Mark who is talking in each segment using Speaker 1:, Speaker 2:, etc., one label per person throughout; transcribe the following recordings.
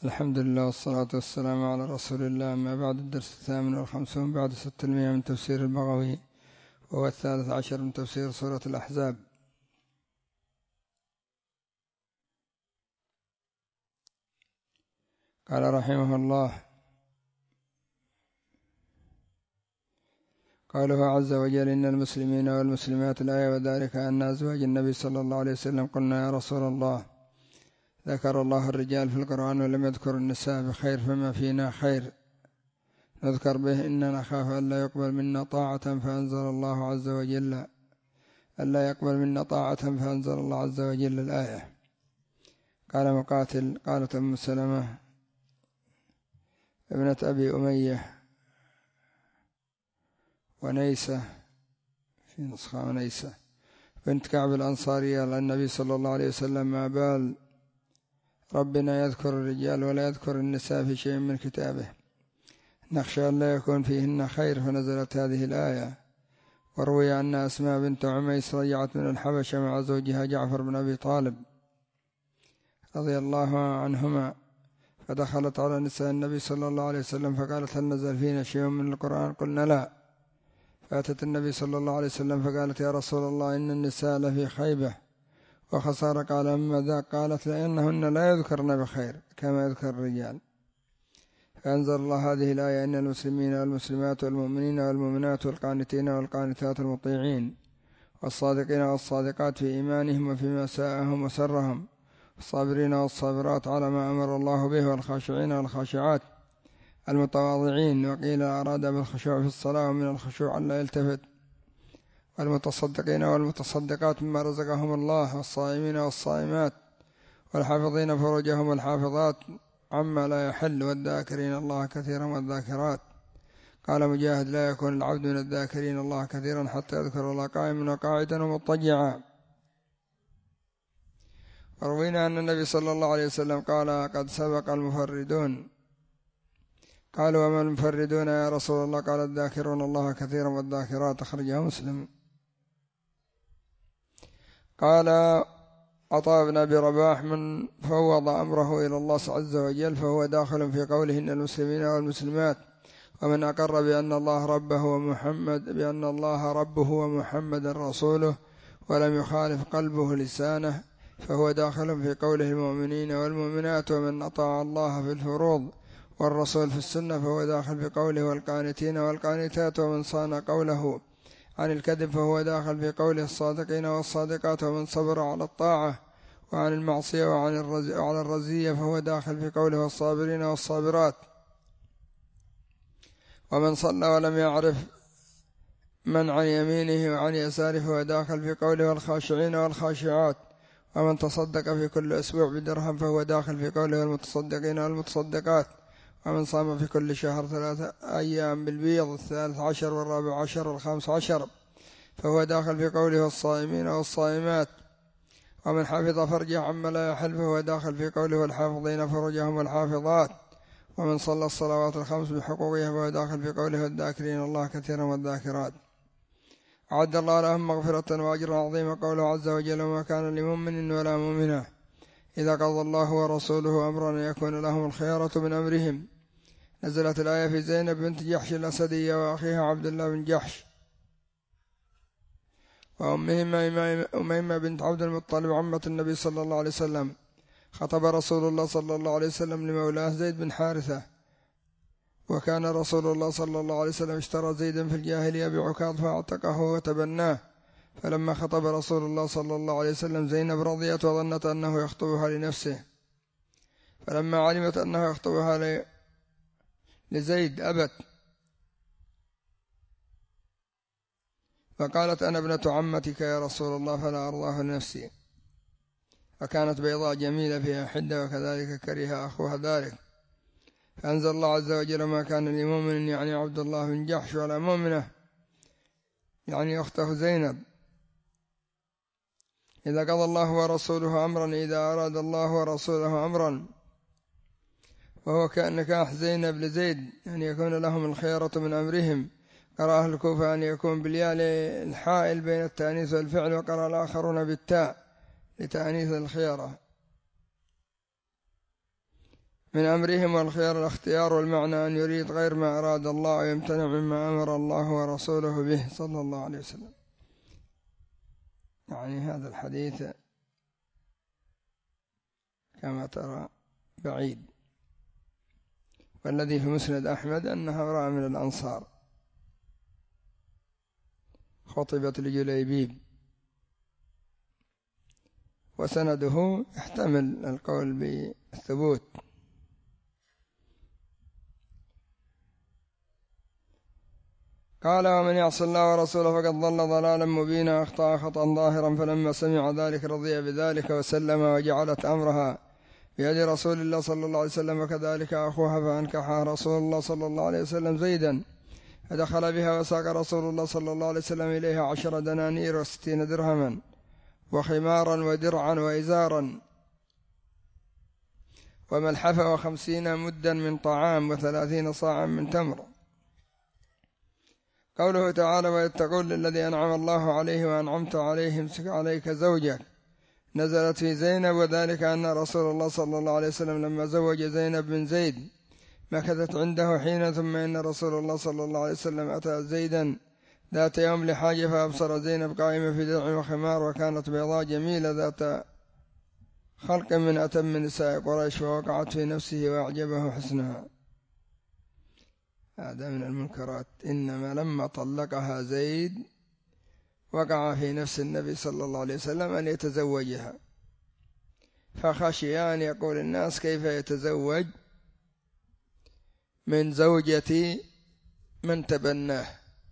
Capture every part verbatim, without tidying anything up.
Speaker 1: الحمد لله والصلاة والسلام على رسول الله. أما بعد، الدرس الثامن والخمسون بعد ستمائة من تفسير البغوي، وهو الثالث عشر من تفسير سورة الأحزاب. قال رحمه الله: قوله عز وجل: إن المسلمين والمسلمات الآية، وذلك أن أزواج النبي صلى الله عليه وسلم قلنا: يا رسول الله، ذكر الله الرجال في القرآن ولم يذكر النساء بخير، فما فينا خير نذكر به؟ إننا نخاف ألا يقبل منا طاعة، فأنزل الله عز وجل ألا يقبل منا طاعة فأنزل الله عز وجل الآية. قال مقاتل: قالت أم سلمة ابنة أبي أمية ونيسة في نسخة ونيسة بنت كعب الأنصارية للنبي صلى الله عليه وسلم: ما بال ربنا يذكر الرجال ولا يذكر النساء في شيء من كتابه؟ نخشى أن لا يكون فيهن خير، فنزلت هذه الآية. وروي أن أسماء بنت عميس رجعت من الحبشة مع زوجها جعفر بن أبي طالب رضي الله عنهما، فدخلت على نساء النبي صلى الله عليه وسلم فقالت: هل نزل فينا شيء من القرآن؟ قلنا: لا. فأتت النبي صلى الله عليه وسلم فقالت: يا رسول الله، إن النساء لفي خيبة وخسارة. قال: أما ذاك؟ قالت: لأنهن لا يذكرن بخير كما يذكر الرجال. فأنزل الله هذه الآية: إن المسلمين والمسلمات والمؤمنين والمؤمنات والقانتين والقانتات المطيعين والصادقين والصادقات في إيمانهم وفيما ساءهم وسرهم، والصابرين والصابرات على ما أمر الله به، والخاشعين والخاشعات المتواضعين. وقيل أراد بالخشوع في الصلاة ومن الخشوع ألا يلتفت. والمتصدقين والمتصدقات مما رزقهم الله، والصائمين والصائمات والحافظين فروجهم والحافظات عما لا يحل، والذاكرين الله كثيرا والذاكرات. قال مجاهد: لا يكون العبد من الذاكرين الله كثيرا حتى يذكر الله قائما وقاعدا ومضطجعا. وروينا أن النبي صلى الله عليه وسلم قال: قد سبق المفردون. قالوا: وما المفردون يا رسول الله؟ قال: الذاكرون الله كثيرا والذاكرات. أخرجه مسلم. قال عطاء بن أبي رباح: من فوض أمره إلى الله عز وجل فهو داخل في قوله: إن المسلمين والمسلمات. ومن أقر بأن الله ربه ومحمد بأن الله ربه ومحمد رسوله ولم يخالف قلبه لسانه فهو داخل في قوله: المؤمنين والمؤمنات. ومن أطاع الله في الفروض والرسول في السنة فهو داخل في قوله: والقانتين والقانتات. ومن صان قوله عن الكذب فهو داخل في قوله: الصادقين والصادقات. ومن صبر على الطاعة وعن المعصية وعن الرزي وعلى الرزية فهو داخل في قوله: والصابرين والصابرات. ومن صلى ولم يعرف من عن يمينه وعن يساره فهو داخل في قوله: والخاشعين والخاشعات. ومن تصدق في كل أسبوع بدرهم فهو داخل في قوله: والمتصدقين والمتصدقات. ومن صام في كل شهر ثلاثة أيام بالبيض، الثالث عشر والرابع عشر والخامس عشر، فهو داخل في قوله: والصائمين والصائمات. ومن حفظ فرجه عما لا يحل فهو داخل في قوله: والحافظين فروجهم والحافظات. ومن صلى الصلوات الخمس بحقوقها فهو داخل في قوله: والذاكرين الله كثيرا والذاكرات. أعد الله لهم مغفرة وأجرا عظيما. قوله عز وجل: وما كان لمؤمن ولا مؤمنة إذا قضى الله ورسوله أمرا أن يكون لهم الخيرة من أمرهم. نزلت الآية في زينب بنت جحش الأسدية وأخيها عبد الله بن جحش وأمهما أميمة بنت عبد المطلب عمة النبي صلى الله عليه وسلم. خطب رسول الله صلى الله عليه وسلم لمولاه زيد بن حارثة، وكان رسول الله صلى الله عليه وسلم اشترى زيدا في الجاهلية بعكاظ فاعتقه وتبناه. فلما خطب رسول الله صلى الله عليه وسلم زينب رضيت وظنت أنه يخطبها لنفسه، فلما علمت أنه يخطبها لزيد أبت، فقالت: أنا ابنة عمتك يا رسول الله فلا أرضاه لنفسي. فكانت بيضاء جميلة فيها حدة، وكذلك كره أخوها ذلك. فأنزل الله عز وجل: ما كان لمؤمن يعني عبد الله بن جحش ولا مؤمنة يعني أخته زينب إذا قضى الله ورسوله أمرا، إذا أراد الله ورسوله أمرا، وهو كنكاح زينب لزيد أن يكون لهم الخيرة من أمرهم. قرأ أهل الكوفة أن يكون بالياء الحائل بين التأنيث والفعل، وقرأ الآخرون بالتاء لتأنيث الخيرة. من أمرهم والخيار الاختيار، والمعنى أن يريد غير ما أراد الله ويمتنع مما أمر الله ورسوله به صلى الله عليه وسلم. يعني هذا الحديث كما ترى بعيد. والذي في مسند أحمد أنها امرأة من الأنصار خطبت لجليبيب، وسنده يحتمل القول بالثبوت. قال: ومن يعص الله ورسوله فقد ضل ضلالا مبينا، أخطأ خطأ ظاهرا، فلما سمع ذلك رضي بذلك وسلم، وجعلت أمرها بيد رسول الله صلى الله عليه وسلم، وكذلك أخوها، فأنكحها رسول الله صلى الله عليه وسلم زيدا، فدخل بها، وساق رسول الله صلى الله عليه وسلم إليها عشر دنانير وستين درهما وخمارا ودرعا وإزارا وملحفة وخمسين مدا من طعام وثلاثين صاعا من تمر. قوله تعالى: وإذ تقول للذي أنعم الله عليه وأنعمت عليه امسك عليك زوجك، نزلت في زينب، وذلك أن رسول الله صلى الله عليه وسلم لما زوج زينب بن زيد مكثت عنده حين، ثم إن رسول الله صلى الله عليه وسلم أتى زيدا ذات يوم لحاجة، فأبصر زينب قائمة في درع وخمار، وكانت بيضاء جميلة ذات خلق من أتم نساء قريش، ووقعت في نفسه وأعجبه حسنها. هذا من المنكرات. إنما لما طلقها زيد وقع في نفس النبي صلى الله عليه وسلم أن يتزوجها، فخشي أن يقول الناس: كيف يتزوج من زوجة من تبناه،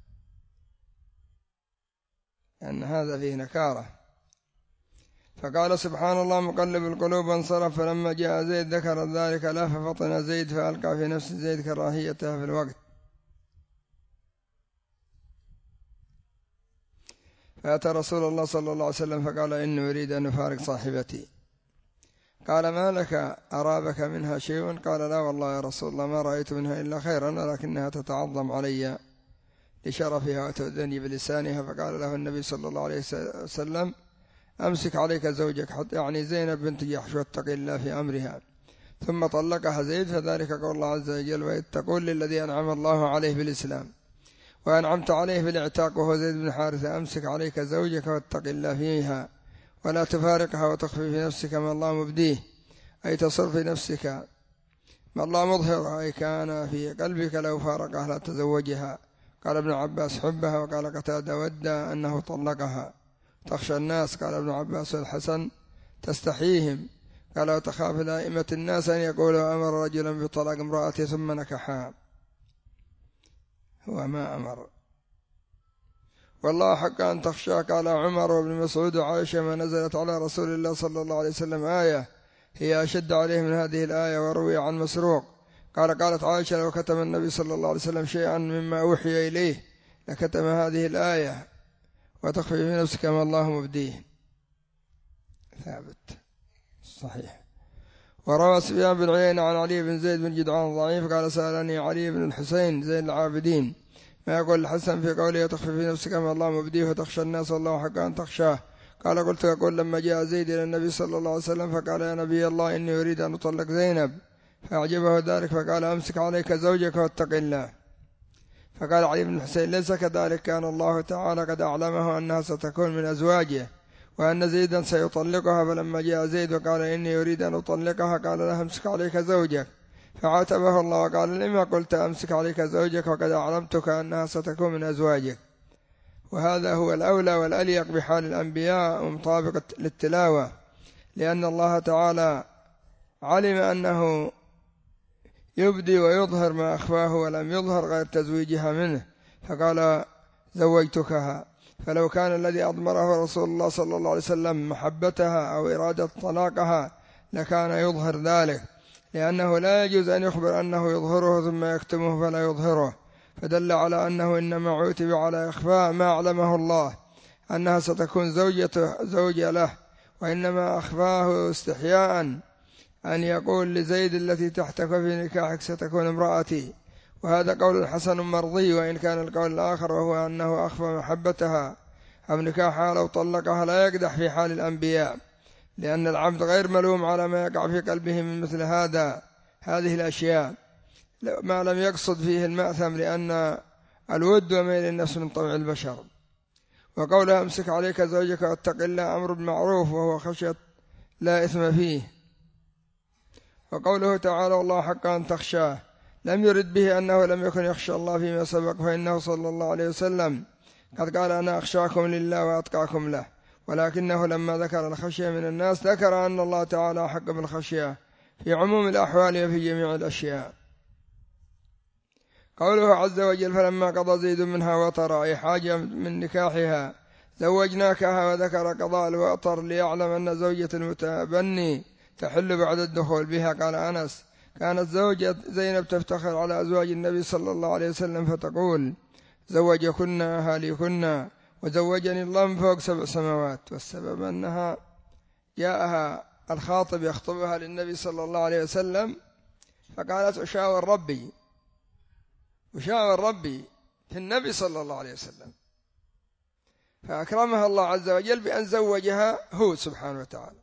Speaker 1: لأن هذا فيه نكارة. فقال: سبحان الله مقلب القلوب، وانصرف. فلما جاء زيد ذكر ذلك له، ففطن زيد، فألقى في نفس زيد كراهيتها في الوقت. فأتى رسول الله صلى الله عليه وسلم فقال: إني أريد أن أفارق صاحبتي. قال: ما لك، أرابك منها شيء؟ قال: لا والله يا رسول الله، ما رأيت منها إلا خيرا، ولكنها تتعظم علي لشرفها وتؤذني بلسانها. فقال له النبي صلى الله عليه وسلم: أمسك عليك زوجك، حتى يعني زينب بنت جحش، واتق الله في أمرها. ثم طلقها زيد. فذلك قول الله عز وجل: وإذ تقول للذي أنعم الله عليه بالإسلام وأنعمت عليه بالاعتاق، وهو زيد بن حارثة: أمسك عليك زوجك واتق الله فيها، ولا تفارقها، وتخفي في نفسك ما الله مبديه، أي تصر في نفسك ما الله مظهر، أي كان في قلبك لو فارقها لا تزوجها. قال ابن عباس: حبها. وقال قتادة: ودى أنه طلقها. تخشى الناس. قال ابن عباس والحسن: تستحيهم. قال: وتخاف لائمة الناس أن يقولوا أمر رجلا بطلاق امرأته ثم نكحها، هو ما أمر. والله حق أن تخشى. قال عمر وابن مسعود وعائشة: ما نزلت على رسول الله صلى الله عليه وسلم آية هي أشد عليه من هذه الآية. وروي عن مسروق قال: قالت عائشة: لو كتم النبي صلى الله عليه وسلم شيئا مما أوحي إليه لكتم هذه الآية، وتخفي في نفسك ما الله مبديه. ثابت صحيح. وروى سفيان بن عيينة عن علي بن زيد بن جدعان ضعيف قال: سألني علي بن الحسين زين العابدين ما يقول الحسن في قوله: تخفي في نفسك ما الله مبديه وتخشى الناس والله حق أن تخشاه. قال: قلت: يقول لما جاء زيد إلى النبي صلى الله عليه وسلم فقال: يا نبي الله، إني أريد أن أطلق زينب، فأعجبه ذلك، فقال: أمسك عليك زوجك واتق الله. فقال علي بن الحسين: ليس كذلك، كان الله تعالى قد أعلمه أنها ستكون من أزواجه، وأن زيدا سيطلقها. فلما جاء زيد وقال: إني أريد أن أطلقها، قال له: أمسك عليك زوجك. فعاتبه الله وقال: لما قلت أمسك عليك زوجك وقد أعلمتك أنها ستكون من أزواجك؟ وهذا هو الأولى والأليق بحال الأنبياء ومطابق للتلاوة، لأن الله تعالى علم أنه يبدي ويظهر ما أخفاه ولم يظهر غير تزويجها منه، فقال: زوجتكها. فلو كان الذي أضمره رسول الله صلى الله عليه وسلم محبتها أو إرادة طلاقها لكان يظهر ذلك، لأنه لا يجوز أن يخبر أنه يظهره ثم يكتمه فلا يظهره، فدل على أنه إنما عُتب على إخفاء ما أعلمه الله أنها ستكون زوجة, زوجة له، وإنما أخفاه استحياء أن يقول لزيد التي تحتك في نكاحك ستكون امرأتي. وهذا قول حسن مرضي، وإن كان القول الآخر وهو أنه أخفى محبتها أو نكاحها لو طلقها لا يقدح في حال الأنبياء، لأن العبد غير ملوم على ما يقع في قلبه من مثل هذا، هذه الأشياء ما لم يقصد فيه المأثم، لأن الود وميل النفس من طبع البشر. وقولها امسك عليك زوجك واتق الله أمر بالمعروف وهو خشية لا إثم فيه. وقوله تعالى والله حق أن تخشاه لم يرد به أنه لم يكن يخشى الله فيما سبق، فإنه صلى الله عليه وسلم قد قال أنا أخشاكم لله وأتقاكم له، ولكنه لما ذكر الخشية من الناس ذكر أن الله تعالى حق بالخشية في عموم الأحوال وفي جميع الأشياء. قوله عز وجل فلما قضى زيد منها وطرا أي حاجة من نكاحها زوجناكها، وذكر قضاء الوطر ليعلم أن زوجة المتبني تحل بعد الدخول بها. قال أنس كانت زوجة زينب تفتخر على أزواج النبي صلى الله عليه وسلم فتقول زوجكن أهاليكن وزوجني الله من فوق سبع سماوات. والسبب أنها جاءها الخاطب يخطبها للنبي صلى الله عليه وسلم فقالت أشاور ربي أشاور ربي في النبي صلى الله عليه وسلم، فأكرمها الله عز وجل بأن زوجها هو سبحانه وتعالى.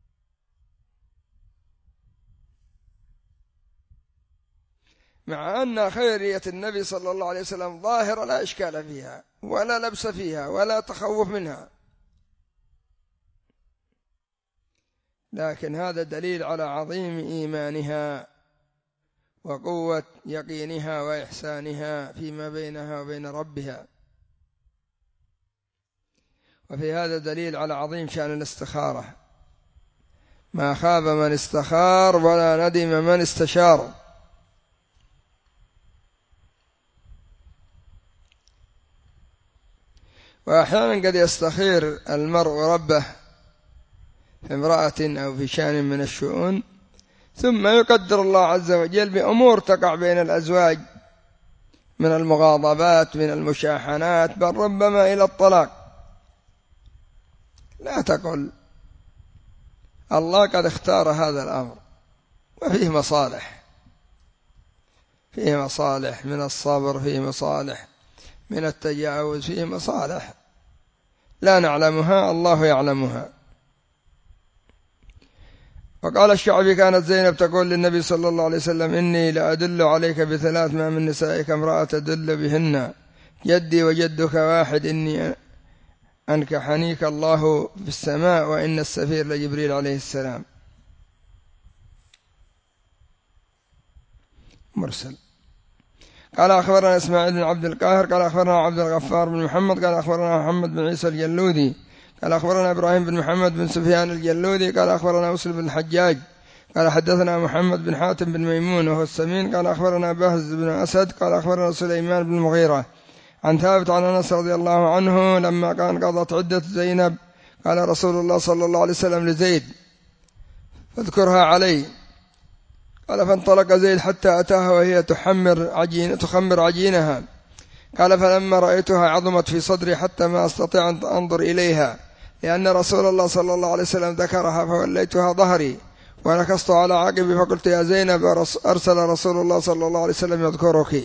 Speaker 1: مع أن خيرية النبي صلى الله عليه وسلم ظاهرة لا إشكال فيها ولا لبس فيها ولا تخوف منها، لكن هذا دليل على عظيم إيمانها وقوة يقينها وإحسانها فيما بينها وبين ربها. وفي هذا دليل على عظيم شأن الاستخارة، ما خاب من استخار ولا ندم من استشار. وأحيانا قد يستخير المرء ربه في امرأة أو في شأن من الشؤون، ثم يقدر الله عز وجل بأمور تقع بين الأزواج من المغاضبات من المشاحنات بل ربما إلى الطلاق. لا تقل الله قد اختار هذا الأمر، وفيه مصالح، فيه مصالح من الصبر، فيه مصالح من التجاوز، فيه مصالح لا نعلمها الله يعلمها. وقال الشعبي كانت زينب تقول للنبي صلى الله عليه وسلم إني لأدل عليك بثلاث ما من نسائك امرأة تدل بهن جدي وجدك واحد إني أنكحنيك الله في السماء وإن السفير لجبريل عليه السلام. مرسل. قال أخبرنا إسماعيل بن عبد القاهر قال أخبرنا عبد الغفار بن محمد قال أخبرنا محمد بن عيسى الجلودي قال أخبرنا إبراهيم بن محمد بن سفيان الجلودي قال أخبرنا مسلم بن الحجاج قال حدثنا محمد بن حاتم بن ميمون وهو السمين قال أخبرنا بهز بن أسد قال أخبرنا سليمان بن المغيرة عن ثابت عن أنس رضي الله عنه لما كان قضت عدة زينب قال رسول الله صلى الله عليه وسلم لزيد فاذكرها علي. قال فانطلق زيد حتى أتاها وهي تحمر عجين تخمر عجينها. قال فلما رأيتها عظمت في صدري حتى ما أستطيع أن أنظر إليها، لأن رسول الله صلى الله عليه وسلم ذكرها، فوليتها ظهري ونكصت على عقبي فقلت يا زينب أرسل رسول الله صلى الله عليه وسلم يذكرك.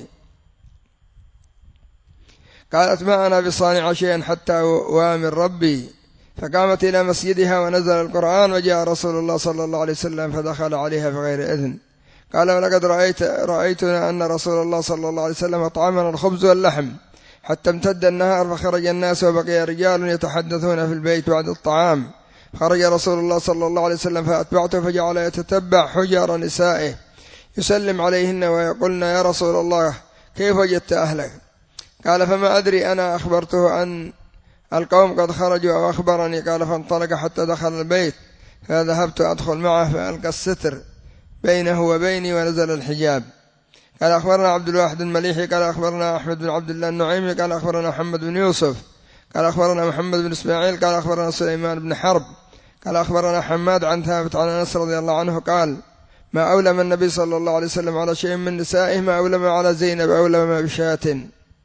Speaker 1: قالت ما أنا بصانع شيئا حتى وامر ربي، فقامت إلى مسجدها ونزل القرآن وجاء رسول الله صلى الله عليه وسلم فدخل عليها بغير إذن. قال ولقد رأيت رأيتنا أن رسول الله صلى الله عليه وسلم أطعمنا الخبز واللحم حتى امتد النهار فخرج الناس وبقي رجال يتحدثون في البيت بعد الطعام. خرج رسول الله صلى الله عليه وسلم فأتبعته فجعل يتتبع حجر نسائه يسلم عليهن ويقولن يا رسول الله كيف وجدت أهلك؟ قال فما أدري أنا أخبرته أن القوم قد خرجوا أو أخبرني. قال فانطلق حتى دخل البيت فذهبت أدخل معه فألقى الستر بينه وبيني ونزل الحجاب. قال أخبرنا عبد الواحد المليحي قال أخبرنا أحمد بن عبد الله النعيمي قال أخبرنا محمد بن يوسف قال أخبرنا محمد بن إسماعيل قال أخبرنا سليمان بن حرب قال أخبرنا حماد عن ثابت عن أنس رضي الله عنه قال ما أولم النبي صلى الله عليه وسلم على شيء من نسائه ما أولم على زينب أولم بشاة.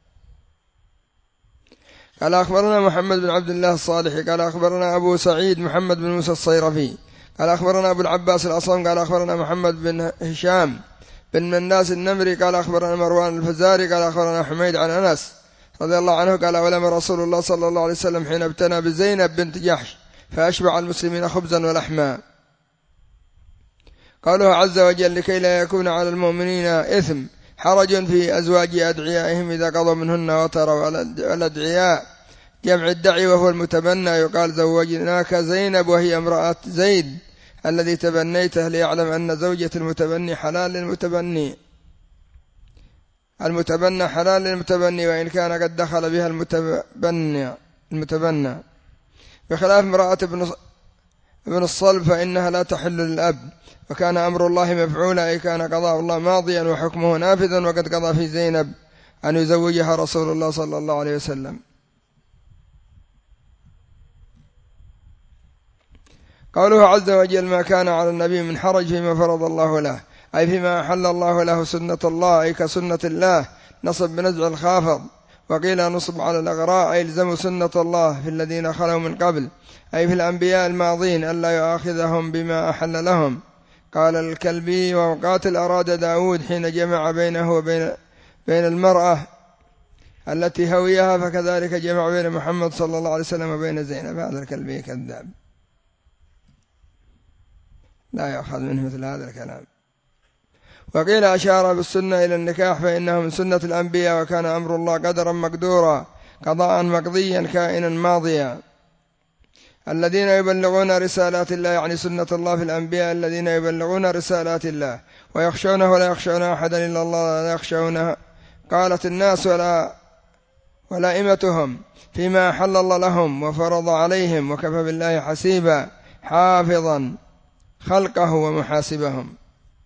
Speaker 1: قال أخبرنا محمد بن عبد الله الصالحي قال أخبرنا أبو سعيد محمد بن موسى الصيرفي قال أخبرنا أبو العباس الأصم قال أخبرنا محمد بن هشام بن مناس النمري قال أخبرنا مروان الفزاري قال أخبرنا حميد عن أنس رضي الله عنه قال ولم رسول الله صلى الله عليه وسلم حين ابتنى بزينب بنت جحش فأشبع المسلمين خبزا ولحما. قوله عز وجل لكي لا يكون على المؤمنين إثم حرج في أزواج أدعيائهم إذا قضوا منهن وترى. والأدعياء جمع الدعي وهو المتبنى، يقال زوجناك زينب وهي امرأة زيد الذي تبنيته، ليعلم أن زوجة المتبني حلال للمتبني، المتبنى حلال للمتبني وإن كان قد دخل بها المتبنى المتبنى بخلاف امرأة ابن الصلب فإنها لا تحل للأب، وكان أمر الله مفعولا، أي كان قضاء الله ماضيا وحكمه نافذا، وقد قضى في زينب أن يزوجها رسول الله صلى الله عليه وسلم. قوله عز وجل ما كان على النبي من حرج فيما فرض الله له، أي فيما أحل الله له سنة الله، أي كسنة الله، نصب بنزع الخافض، وقيل نصب على الأغراء، أي الزموا سنة الله في الذين خلوا من قبل، أي في الأنبياء الماضين ألا يؤاخذهم بما أحل لهم. قال الكلبي ومقاتل أراد داود حين جمع بينه وبين بين المرأة التي هويها، فكذلك جمع بين محمد صلى الله عليه وسلم وبين زينب. هذا الكلبي كذاب، لا يأخذ منه مثل هذا الكلام. وقيل أشار بالسنة إلى النكاح فإنه من سنة الأنبياء، وكان أمر الله قدرا مقدورا قضاء مقضيا كائنا ماضيا. الذين يبلغون رسالات الله، يعني سنة الله في الأنبياء الذين يبلغون رسالات الله ويخشونه ولا يخشون أحدا إلا الله، لا يخشونه. قالت الناس ولا ولائمتهم فيما أحل الله لهم وفرض عليهم، وكفى بالله حسيبا حافظا خلقه ومحاسبهم.